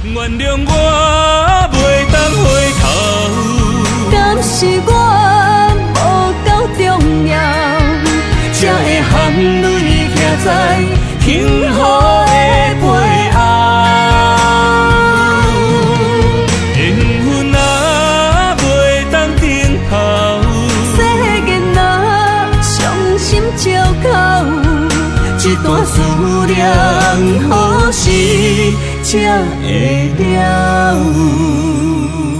原谅我袂当回头， 敢是我无够重要，才会含泪徛在幸福的背后。 缘分啊袂当等候， 世间啊伤心借口，一段思念何时才会了？